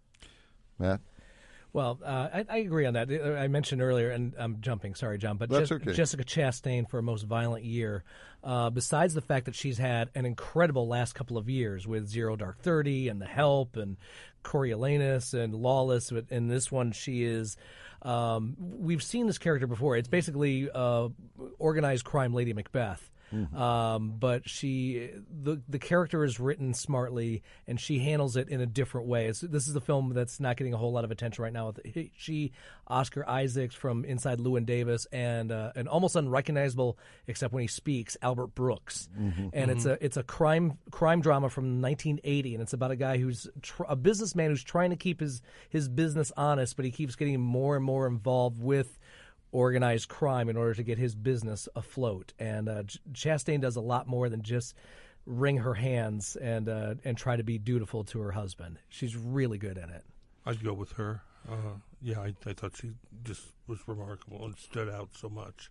Matt? Well, uh, I, I agree on that. I mentioned earlier, and I'm jumping, sorry, John, but That's Je- okay. Jessica Chastain for Most Violent Year, uh, besides the fact that she's had an incredible last couple of years with Zero Dark Thirty and The Help and Coriolanus and Lawless, but in this one she is, um, we've seen this character before. It's basically uh, organized crime Lady Macbeth. Mm-hmm. Um, but she, the the character is written smartly, and she handles it in a different way. It's, this is a film that's not getting a whole lot of attention right now. With she, Oscar Isaacs from Inside Llewyn Davis, and uh, an almost unrecognizable, except when he speaks, Albert Brooks. Mm-hmm. And mm-hmm. it's a it's a crime crime drama from nineteen eighty, and it's about a guy who's tr- a businessman who's trying to keep his his business honest, but he keeps getting more and more involved with organized crime in order to get his business afloat. And uh, Chastain does a lot more than just wring her hands and uh, and try to be dutiful to her husband. She's really good in it. I'd go with her. Uh, yeah, I, I thought she just was remarkable and stood out so much.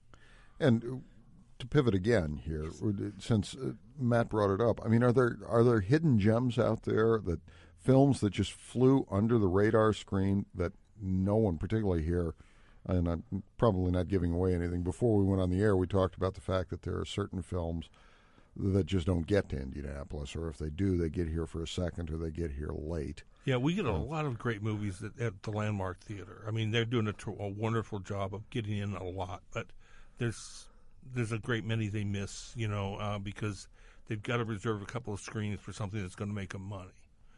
And to pivot again here, since uh, Matt brought it up, I mean, are there are there hidden gems out there, that films that just flew under the radar screen that no one, particularly here, and I'm probably not giving away anything. Before we went on the air, we talked about the fact that there are certain films that just don't get to Indianapolis, or if they do, they get here for a second or they get here late. Yeah, we get a lot of great movies at, at the Landmark Theater. I mean, they're doing a, tr- a wonderful job of getting in a lot, but there's there's a great many they miss, you know, uh, because they've got to reserve a couple of screens for something that's going to make them money.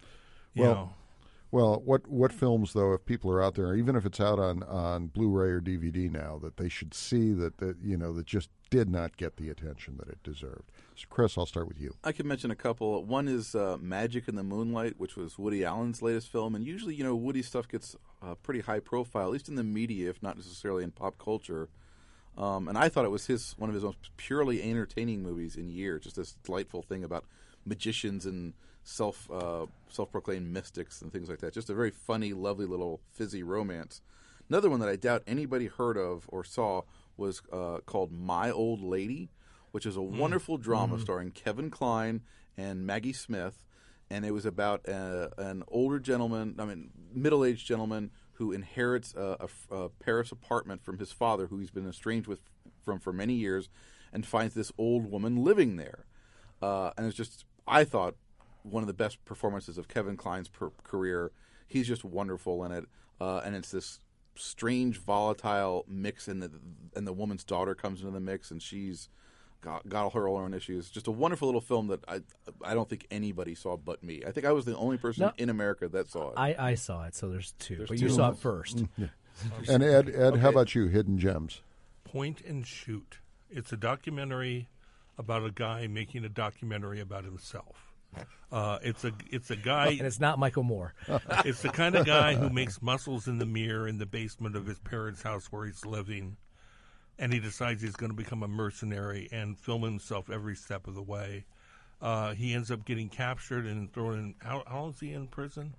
You well, know? Well, what what films, though, if people are out there, even if it's out on, on Blu-ray or D V D now, that they should see that, that, you know, that just did not get the attention that it deserved? So, Chris, I'll start with you. I can mention a couple. One is uh, Magic in the Moonlight, which was Woody Allen's latest film. And usually, you know, Woody stuff gets uh, pretty high profile, at least in the media, if not necessarily in pop culture. Um, and I thought it was his one of his most purely entertaining movies in years, just this delightful thing about magicians and self uh, self-proclaimed mystics and things like that. Just a very funny, lovely little fizzy romance. Another one that I doubt anybody heard of or saw was uh, called My Old Lady, which is a mm. wonderful drama mm. starring Kevin Kline and Maggie Smith, and it was about uh, an older gentleman, I mean, middle-aged gentleman who inherits a, a, a Paris apartment from his father, who he's been estranged with from for many years, and finds this old woman living there. Uh, and it's just, I thought, one of the best performances of Kevin Kline's per- career. He's just wonderful in it, uh, and it's this strange, volatile mix, and the and the woman's daughter comes into the mix, and she's got, got all her own issues. Just a wonderful little film that I I don't think anybody saw but me. I think I was the only person no, in America that saw it. I, I saw it, so there's two, there's but two. you saw it first. Yeah. And Ed, Ed, okay. How about you? Hidden gems. Point and Shoot. It's a documentary about a guy making a documentary about himself. Uh, it's a it's a guy, and it's not Michael Moore. It's the kind of guy who makes muscles in the mirror in the basement of his parents' house where he's living, and he decides he's going to become a mercenary and film himself every step of the way. Uh, he ends up getting captured and thrown in. How, how long is he in prison?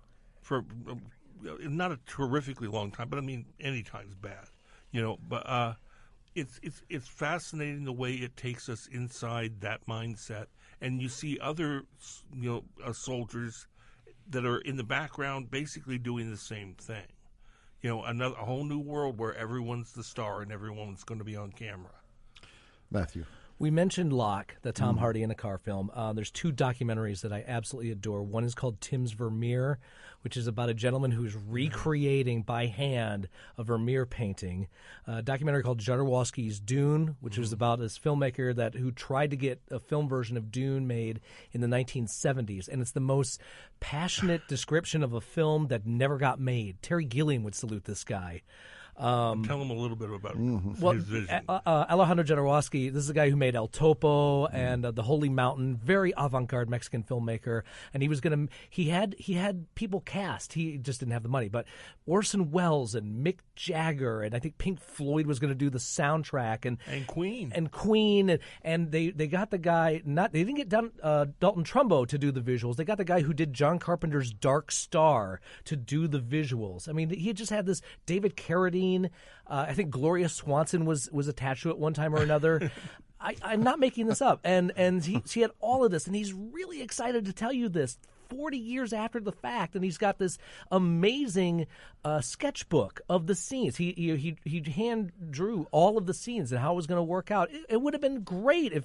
For uh, not a terrifically long time, but I mean, any time's bad, you know. But uh, it's it's it's fascinating the way it takes us inside that mindset. And you see other, you know, uh, soldiers that are in the background basically doing the same thing. You know, another a whole new world where everyone's the star and everyone's going to be on camera. Matthew. We mentioned Locke, the Tom mm. Hardy in a car film. Uh, there's two documentaries that I absolutely adore. One is called Tim's Vermeer, which is about a gentleman who's recreating by hand a Vermeer painting. A documentary called Jodorowsky's Dune, which mm. was about this filmmaker that who tried to get a film version of Dune made in the nineteen seventies. And it's the most passionate description of a film that never got made. Terry Gilliam would salute this guy. Um, Tell him a little bit about mm-hmm. his well, vision. Uh, uh, Alejandro Jodorowsky, this is a guy who made El Topo and uh, The Holy Mountain, very avant-garde Mexican filmmaker, and he was going to he had he had people cast. He just didn't have the money, but Orson Welles and Mick Jagger and I think Pink Floyd was going to do the soundtrack and and Queen and Queen and, and they, they got the guy not they didn't get Don, uh, Dalton Trumbo to do the visuals. They got the guy who did John Carpenter's Dark Star to do the visuals. I mean, he had just had this David Carradine. Uh, I think Gloria Swanson was, was attached to it one time or another. I, I'm not making this up. And and he, she had all of this, and he's really excited to tell you this forty years after the fact, and he's got this amazing uh, sketchbook of the scenes. He, he he he hand drew all of the scenes and how it was going to work out. It, it would have been great if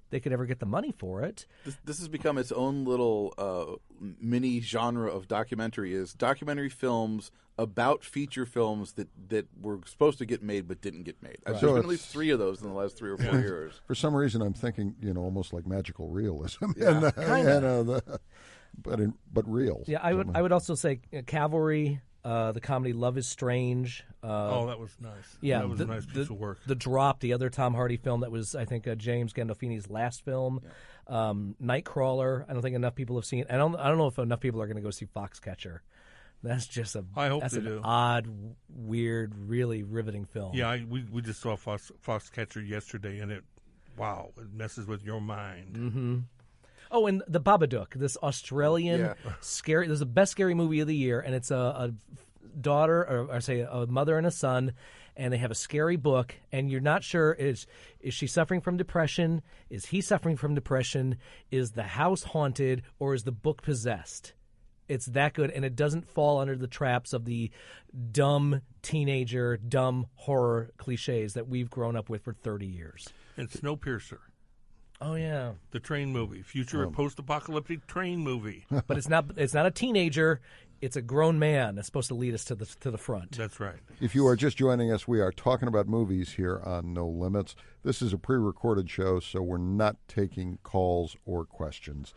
they could ever get the money for it. This, this has become its own little uh, mini genre of documentary. Is documentary films about feature films that, that were supposed to get made but didn't get made. Right. So There's been at least three of those in the last three or four years. For some reason, I'm thinking, you know, almost like magical realism, Yeah, and, uh, kinda. and, uh, the, but in, but real. Yeah, I would I would also say uh, Cavalry, uh, the comedy Love is Strange. Uh, Oh, that was nice. Yeah, that was the, a nice the, piece of work. The Drop, the other Tom Hardy film that was, I think, uh, James Gandolfini's last film. Yeah. Um, Nightcrawler. I don't think enough people have seen it. I don't. I don't know if enough people are going to go see Foxcatcher. That's just a. I hope that's they an do. odd, weird, really riveting film. Yeah, I, we we just saw Fox, Foxcatcher yesterday, and it, wow, it messes with your mind. Mm-hmm. Oh, and The Babadook, this Australian Yeah. scary. This is the best scary movie of the year, and it's a, a daughter, or, or say a mother and a son, and they have a scary book, and you're not sure is is she suffering from depression? Is he suffering from depression? Is the house haunted, or is the book possessed? It's that good, and it doesn't fall under the traps of the dumb teenager, dumb horror cliches that we've grown up with for thirty years. And Snowpiercer, Oh yeah, the train movie, future post-apocalyptic train movie. but it's not. It's not a teenager. It's a grown man that's supposed to lead us to the to the front. That's right. If you are just joining us, we are talking about movies here on No Limits. This is a pre-recorded show, so we're not taking calls or questions.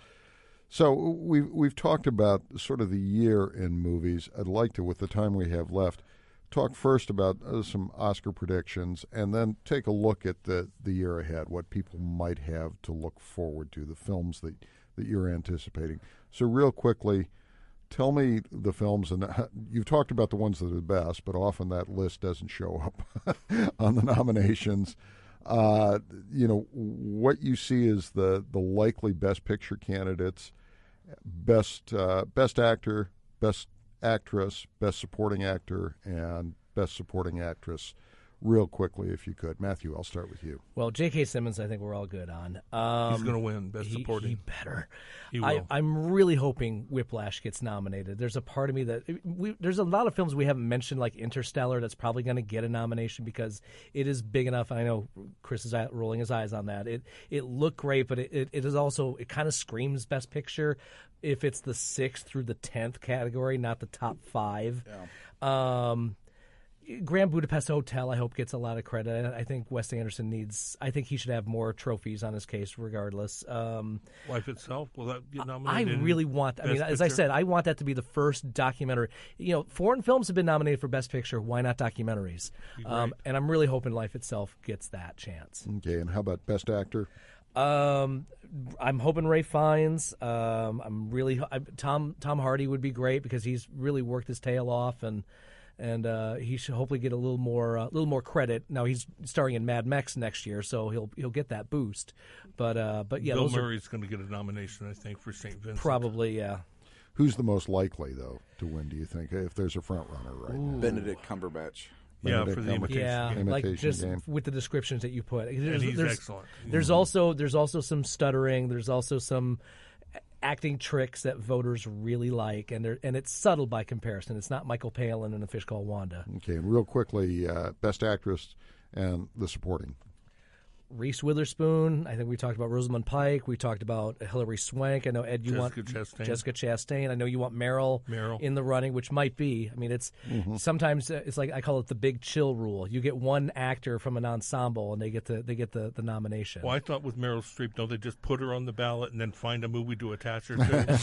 So we've we've talked about sort of the year in movies. I'd like to, with the time we have left, talk first about uh, some Oscar predictions, and then take a look at the, the year ahead, what people might have to look forward to, the films that, that you're anticipating. So real quickly, tell me the films, and uh, you've talked about the ones that are the best, but often that list doesn't show up on the nominations. Uh, you know, what you see as the, the likely best picture candidates, best uh, best actor, best actress, best supporting actor, and best supporting actress. Real quickly, if you could. Matthew, I'll start with you. Well, J K. Simmons, I think we're all good on. Um, He's going to win best he, supporting. He better. He will. I, I'm really hoping Whiplash gets nominated. There's a part of me that we, there's a lot of films we haven't mentioned, like Interstellar, that's probably going to get a nomination because it is big enough. I know Chris is rolling his eyes on that. It it looked great, but it, it, it is also it kind of screams Best Picture if it's the sixth through the tenth category, not the top five. Yeah. Um, Grand Budapest Hotel, I hope, gets a lot of credit. I think Wes Anderson needs. I think he should have more trophies on his case, regardless. Um, Life Itself, will that get I nominated? really want. I mean, Best as I Picture? said, I want that to be the first documentary. You know, foreign films have been nominated for Best Picture. Why not documentaries? Um, and I'm really hoping Life Itself gets that chance. Okay, and how about best actor? Um, I'm hoping Ray Fiennes. Um, I'm really I, Tom Tom Hardy would be great because he's really worked his tail off and. And uh, he should hopefully get a little more, a uh, little more credit. Now he's starring in Mad Max next year, so he'll he'll get that boost. But uh, but yeah, Bill those Murray's going to get a nomination, I think, for Saint are Vincent. probably yeah. Who's the most likely, though, to win, do you think, if there's a front runner right now? Benedict Cumberbatch. Yeah, Benedict for the Cumberbatch. imitation Yeah, game. like Imitation just Game. with the descriptions that you put. There's, And he's there's, excellent. There's also there's also some stuttering. There's also some acting tricks that voters really like, and they're, and it's subtle by comparison. It's not Michael Palin and A Fish Called Wanda. Okay, and real quickly, uh, best actress and the supporting. Reese Witherspoon. I think we talked about Rosamund Pike. We talked about Hilary Swank. I know Ed, you Jessica want Chastain. Jessica Chastain. I know you want Meryl, Meryl. in the running, which might be. I mean, it's sometimes uh, it's like I call it the big chill rule. You get one actor from an ensemble, and they get the they get the, the nomination. Well, I thought with Meryl Streep, don't they just put her on the ballot and then find a movie to attach her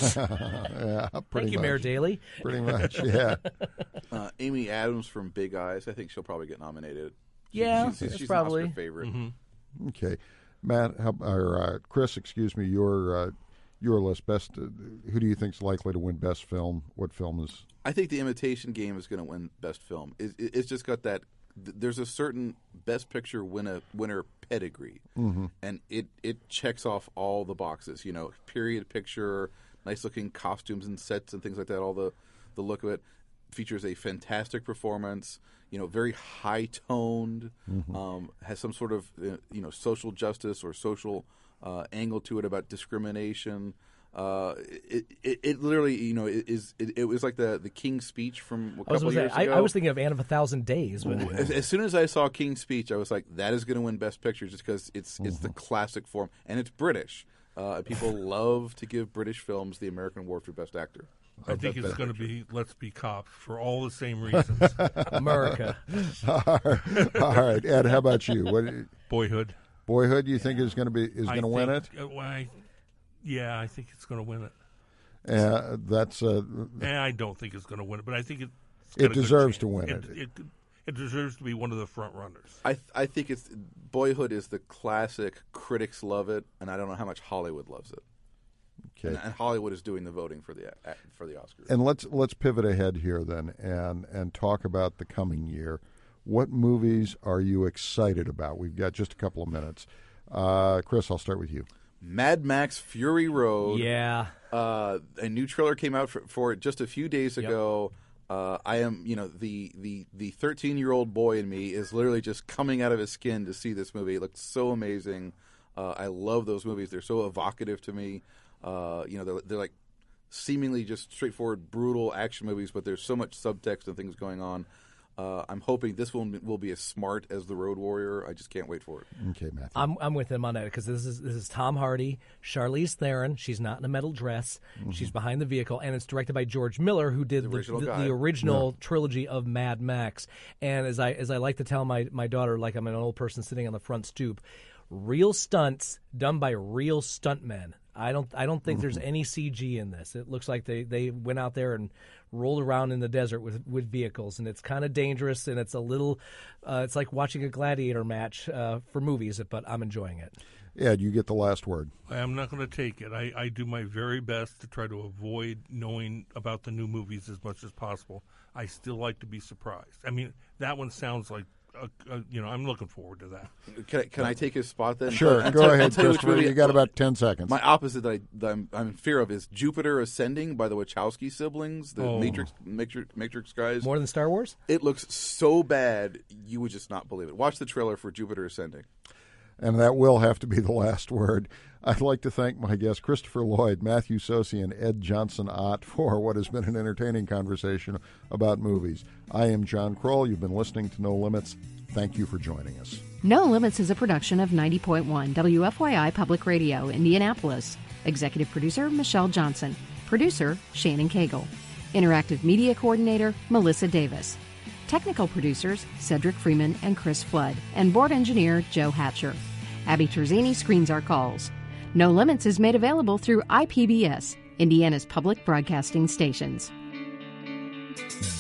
to? Yeah, pretty Thank you, much. Mayor Daley. Pretty much, yeah. Uh, Amy Adams from Big Eyes. I think she'll probably get nominated. Yeah, she's, she's, she's probably. an Oscar favorite. Okay, Matt, how, or uh, Chris, excuse me, your uh, your list. Best. Uh, who do you think's likely to win best film? What film is? I think The Imitation Game is going to win Best Film. It, it, it's just got that. Th- there's a certain Best Picture winner, winner pedigree, mm-hmm. and it, it checks off all the boxes. You know, period picture, nice looking costumes and sets and things like that. All the the look of it features a fantastic performance. You know, very high toned. Mm-hmm. Um, has some sort of uh, you know social justice or social uh, angle to it about discrimination. Uh, it, it it literally, you know, it is it, it was like the, the King's Speech from a I was, couple gonna years say, ago. I, I was thinking of Anne of a Thousand Days. But as, as soon as I saw King's Speech, I was like, that is going to win Best Picture just because it's it's the classic form and it's British. Uh, people love to give British films the American Award for Best Actor. I Of think Best it's going to Picture. be Let's Be Cops for all the same reasons. America. All right. All right, Ed, how about you? What Boyhood. Boyhood? You think is going to be is I going to win it? think- uh, well, I, yeah, I think it's going to win it. Uh, that's uh, Eh, I don't think it's going to win it, but I think it's It got a good deserves chance. to win it. it. It, it deserves to be one of the front runners. I th- I think it's Boyhood is the classic. Critics love it, and I don't know how much Hollywood loves it. okay. And, and Hollywood is doing the voting for the uh, for the Oscars. And let's let's pivot ahead here then, and and talk about the coming year. What movies are you excited about? We've got just a couple of minutes. Uh, Chris, I'll start with you. Mad Max Fury Road. Yeah. Uh, a new trailer came out for, for it just a few days ago. Uh, I am, you know, the the the thirteen-year-old boy in me is literally just coming out of his skin to see this movie. It looks so amazing. Uh, I love those movies. They're so evocative to me. Uh, you know, they're, they're like seemingly just straightforward, brutal action movies, but there's so much subtext and things going on. Uh, I'm hoping this one will be as smart as The Road Warrior. I just can't wait for it. Okay, Matthew. I'm I'm with him on that because this is this is Tom Hardy, Charlize Theron. She's not in a metal dress. She's behind the vehicle, and it's directed by George Miller, who did the original the, guy. the original trilogy of Mad Max. And as I as I like to tell my my daughter, like I'm an old person sitting on the front stoop, real stunts done by real stuntmen. I don't I don't think there's any C G in this. It looks like they, they went out there and rolled around in the desert with with vehicles, and it's kind of dangerous, and it's a little uh, it's like watching a gladiator match uh, for movies, but I'm enjoying it. Ed, you get the last word. I am not going to take it. I, I do my very best to try to avoid knowing about the new movies as much as possible. I still like to be surprised. I mean, that one sounds like, a, a, you know, I'm looking forward to that. Can I, can I take his spot then? Sure, I'll go tell- I'll ahead, tell you which Christopher. movie- You got about ten seconds. My opposite that, I, that I'm, I'm in fear of is Jupiter Ascending by the Wachowski siblings, the Oh. Matrix, Matrix Matrix guys. More than Star Wars? It looks so bad you would just not believe it. Watch the trailer for Jupiter Ascending. And that will have to be the last word. I'd like to thank my guests, Christopher Lloyd, Matthew Sosi, and Ed Johnson-Ott, for what has been an entertaining conversation about movies. I am John Kroll. You've been listening to No Limits. Thank you for joining us. No Limits is a production of ninety point one W F Y I Public Radio, Indianapolis. Executive producer, Michelle Johnson. Producer, Shannon Cagle. Interactive Media Coordinator, Melissa Davis. Technical producers, Cedric Freeman and Chris Flood. And board engineer, Joe Hatcher. Abby Terzini screens our calls. No Limits is made available through I P B S, Indiana's public broadcasting stations.